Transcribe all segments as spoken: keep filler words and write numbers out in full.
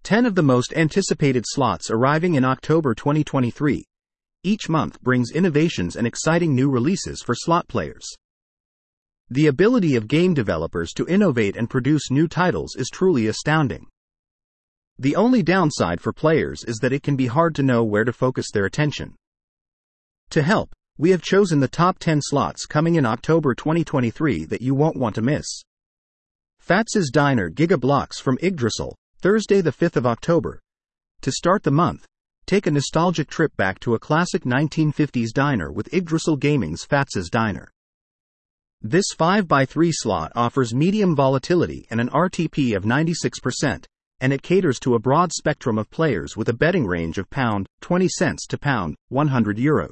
ten of the most anticipated slots arriving in October twenty twenty-three. Each month brings innovations and exciting new releases for slot players. The ability of game developers to innovate and produce new titles is truly astounding. The only downside for players is that it can be hard to know where to focus their attention. To help, we have chosen the top ten slots coming in October twenty twenty-three that you won't want to miss. Fatz's Diner Giga Blocks from Yggdrasil, Thursday the fifth of October. To start the month, take a nostalgic trip back to a classic nineteen fifties diner with Yggdrasil Gaming's Fatz's Diner. This five by three slot offers medium volatility and an R T P of ninety-six percent, and it caters to a broad spectrum of players with a betting range of pound twenty cents to pound one hundred euros.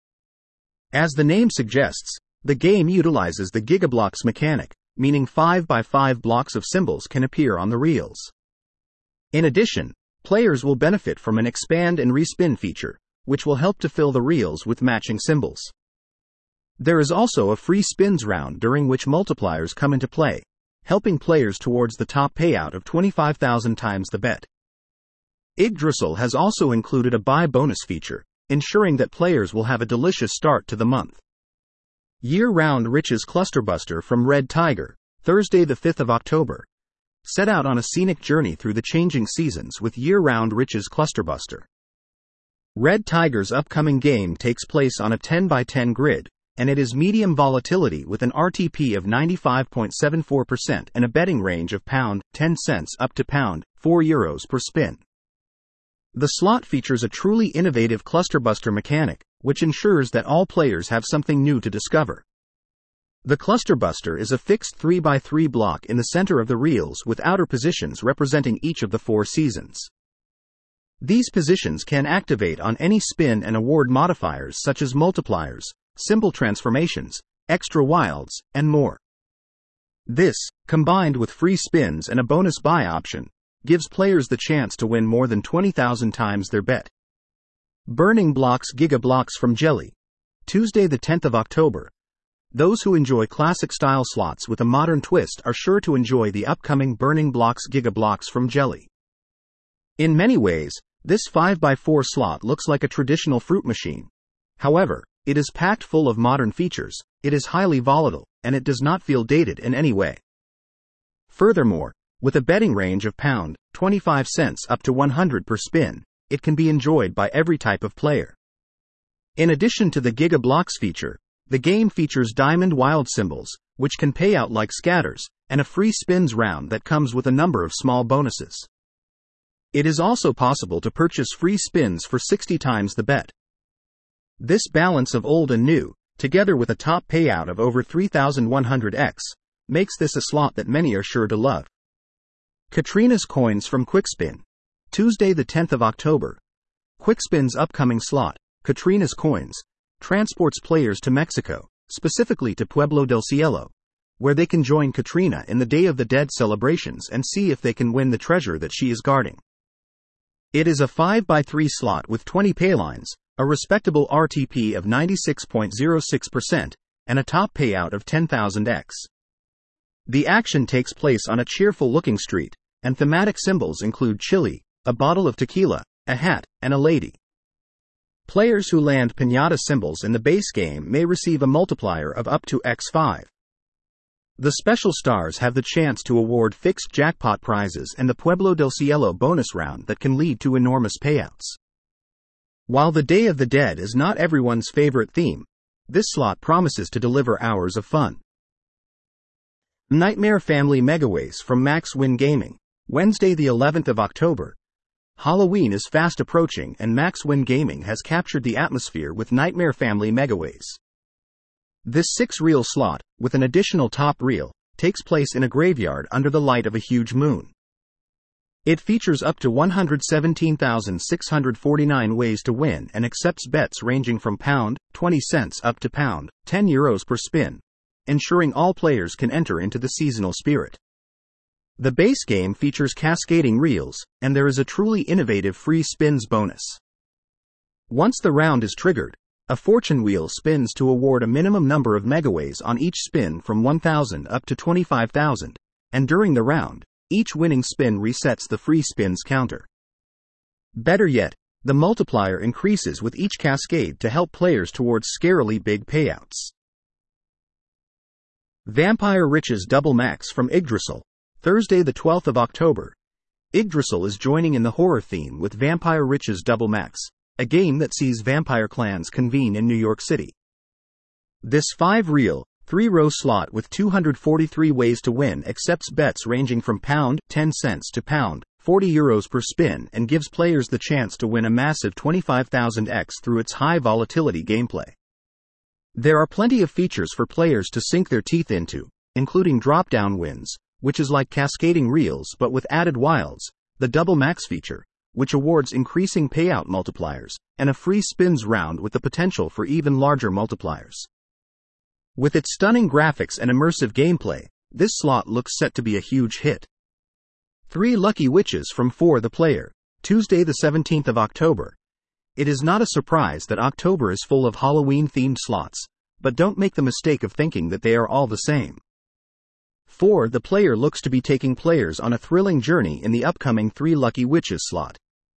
As the name suggests, the game utilizes the Gigablocks mechanic, meaning five by five blocks of symbols can appear on the reels. In addition, players will benefit from an expand and respin feature, which will help to fill the reels with matching symbols. There is also a free spins round during which multipliers come into play, helping players towards the top payout of twenty-five thousand times the bet. Yggdrasil has also included a buy bonus feature, ensuring that players will have a delicious start to the month. Year-round Riches Clusterbuster from Red Tiger, Thursday the fifth of October. Set out on a scenic journey through the changing seasons with Year-round Riches Clusterbuster. Red Tiger's upcoming game takes place on a ten by ten grid, and it is medium volatility with an R T P of ninety-five point seven four percent and a betting range of pound ten cents up to pound four euros per spin. The slot features a truly innovative clusterbuster mechanic, which ensures that all players have something new to discover. The clusterbuster is a fixed three by three block in the center of the reels with outer positions representing each of the four seasons. These positions can activate on any spin and award modifiers such as multipliers, symbol transformations, extra wilds, and more. This, combined with free spins and a bonus buy option, gives players the chance to win more than twenty thousand times their bet. Burning Blocks Giga Blocks from Jelly, Tuesday the tenth of October. Those who enjoy classic-style slots with a modern twist are sure to enjoy the upcoming Burning Blocks Giga Blocks from Jelly. In many ways, this five by four slot looks like a traditional fruit machine. However, it is packed full of modern features, it is highly volatile, and it does not feel dated in any way. Furthermore, with a betting range of pound twenty-five cents up to one hundred per spin, it can be enjoyed by every type of player. In addition to the Giga Blocks feature, the game features diamond wild symbols, which can pay out like scatters, and a free spins round that comes with a number of small bonuses. It is also possible to purchase free spins for sixty times the bet. This balance of old and new, together with a top payout of over three thousand one hundred x, makes this a slot that many are sure to love. Katrina's Coins from Quickspin, Tuesday the tenth of October. Quickspin's upcoming slot, Katrina's Coins, transports players to Mexico, specifically to Pueblo del Cielo, where they can join Katrina in the Day of the Dead celebrations and see if they can win the treasure that she is guarding. It is a five by three slot with twenty paylines, a respectable R T P of ninety-six point zero six percent, and a top payout of ten thousand x. The action takes place on a cheerful-looking street, and thematic symbols include chili, a bottle of tequila, a hat, and a lady. Players who land piñata symbols in the base game may receive a multiplier of up to by five. The special stars have the chance to award fixed jackpot prizes and the Pueblo del Cielo bonus round that can lead to enormous payouts. While the Day of the Dead is not everyone's favorite theme, this slot promises to deliver hours of fun. Nightmare Family Megaways from Max Win Gaming, Wednesday the eleventh of October. Halloween is fast approaching and Max Win Gaming has captured the atmosphere with Nightmare Family Megaways. This six-reel slot, with an additional top reel, takes place in a graveyard under the light of a huge moon. It features up to one hundred seventeen thousand six hundred forty-nine ways to win and accepts bets ranging from pound twenty cents up to pound ten euros per spin, ensuring all players can enter into the seasonal spirit. The base game features cascading reels, and there is a truly innovative free spins bonus. Once the round is triggered, a fortune wheel spins to award a minimum number of megaways on each spin from one thousand up to twenty-five thousand, and during the round, each winning spin resets the free spins counter. Better yet, the multiplier increases with each cascade to help players towards scarily big payouts. Vampire Riches Double Max from Yggdrasil, Thursday the twelfth of October. Yggdrasil is joining in the horror theme with Vampire Riches Double Max, a game that sees vampire clans convene in New York City. This five-reel, three-row slot with two hundred forty-three ways to win accepts bets ranging from pound ten cents to pound forty euros per spin and gives players the chance to win a massive twenty-five thousand x through its high volatility gameplay. There are plenty of features for players to sink their teeth into, including drop-down wins, which is like cascading reels but with added wilds, the Double Max feature, which awards increasing payout multipliers, and a free spins round with the potential for even larger multipliers. With its stunning graphics and immersive gameplay, this slot looks set to be a huge hit. Three Lucky Witches from For the Player, Tuesday the seventeenth of October. It is not a surprise that October is full of Halloween-themed slots, but don't make the mistake of thinking that they are all the same. For the Player looks to be taking players on a thrilling journey in the upcoming Three Lucky Witches slot.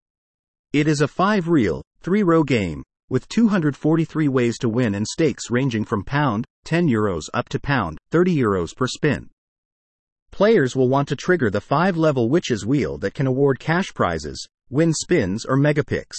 It is a five-reel, three-row game, with two hundred forty-three ways to win and stakes ranging from pound ten euros up to pound thirty euros per spin. Players will want to trigger the five-level Witches wheel that can award cash prizes, win spins or mega picks.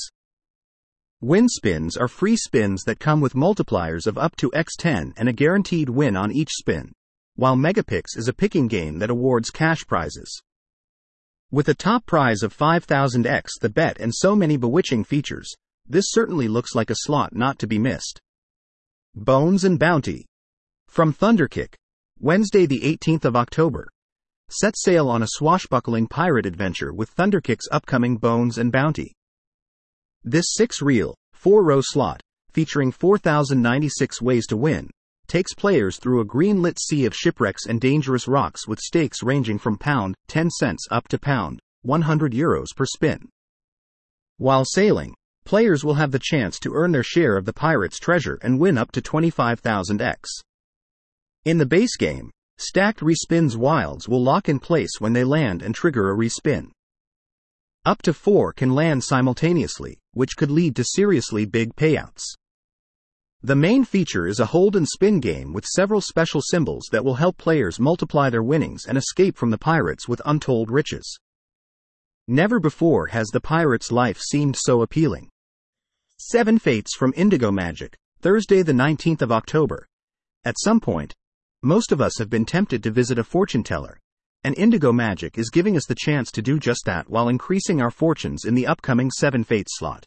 Win spins are free spins that come with multipliers of up to x ten and a guaranteed win on each spin, while Megapix is a picking game that awards cash prizes. With a top prize of five thousand x the bet and so many bewitching features, this certainly looks like a slot not to be missed. Bones and Bounty. From Thunderkick, Wednesday the eighteenth of October. Set sail on a swashbuckling pirate adventure with Thunderkick's upcoming Bones and Bounty. This six-reel, four-row slot, featuring four thousand ninety-six ways to win, takes players through a green-lit sea of shipwrecks and dangerous rocks with stakes ranging from pound ten cents up to pound one hundred euros per spin. While sailing, players will have the chance to earn their share of the pirate's treasure and win up to twenty-five thousand x. In the base game, stacked respins wilds will lock in place when they land and trigger a respin. Up to four can land simultaneously, which could lead to seriously big payouts. The main feature is a hold and spin game with several special symbols that will help players multiply their winnings and escape from the pirates with untold riches. Never before has the pirate's life seemed so appealing. Seven Fates from Indigo Magic, Thursday the nineteenth of October. At some point, most of us have been tempted to visit a fortune teller, and Indigo Magic is giving us the chance to do just that while increasing our fortunes in the upcoming Seven Fates slot.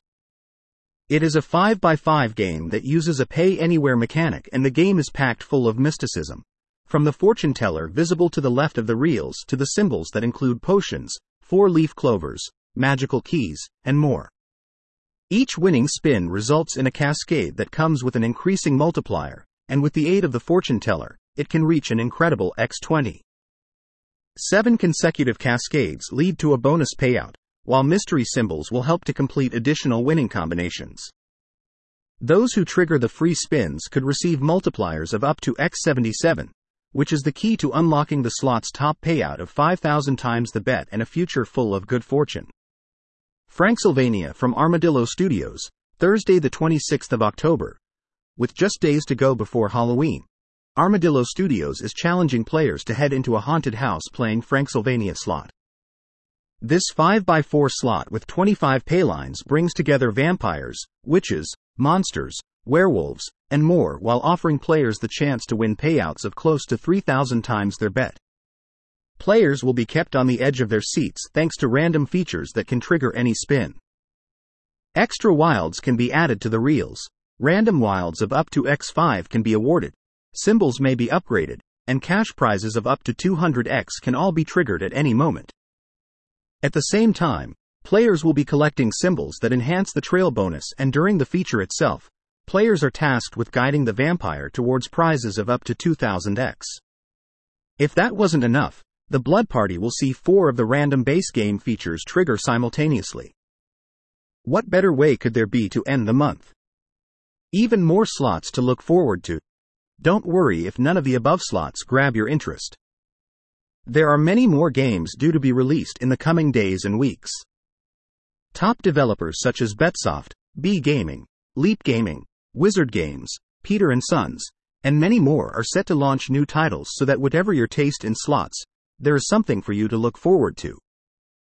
It is a five by five game that uses a pay-anywhere mechanic, and the game is packed full of mysticism. From the fortune teller visible to the left of the reels to the symbols that include potions, four-leaf clovers, magical keys, and more. Each winning spin results in a cascade that comes with an increasing multiplier, and with the aid of the fortune teller, it can reach an incredible x twenty. Seven consecutive cascades lead to a bonus payout, while mystery symbols will help to complete additional winning combinations. Those who trigger the free spins could receive multipliers of up to x seventy-seven, which is the key to unlocking the slot's top payout of five thousand times the bet and a future full of good fortune. Franksylvania from Armadillo Studios, Thursday the twenty-sixth of October. With just days to go before Halloween, Armadillo Studios is challenging players to head into a haunted house playing Franksylvania slot. This five by four slot with twenty-five paylines brings together vampires, witches, monsters, werewolves, and more while offering players the chance to win payouts of close to three thousand times their bet. Players will be kept on the edge of their seats thanks to random features that can trigger any spin. Extra wilds can be added to the reels, random wilds of up to x five can be awarded, symbols may be upgraded, and cash prizes of up to two hundred x can all be triggered at any moment. At the same time, players will be collecting symbols that enhance the trail bonus, and during the feature itself, players are tasked with guiding the vampire towards prizes of up to two thousand x. If that wasn't enough, the Blood Party will see four of the random base game features trigger simultaneously. What better way could there be to end the month? Even more slots to look forward to. Don't worry if none of the above slots grab your interest. There are many more games due to be released in the coming days and weeks. Top developers such as Betsoft, B Gaming, Leap Gaming, Wizard Games, Peter and Sons, and many more are set to launch new titles so that whatever your taste in slots, there is something for you to look forward to.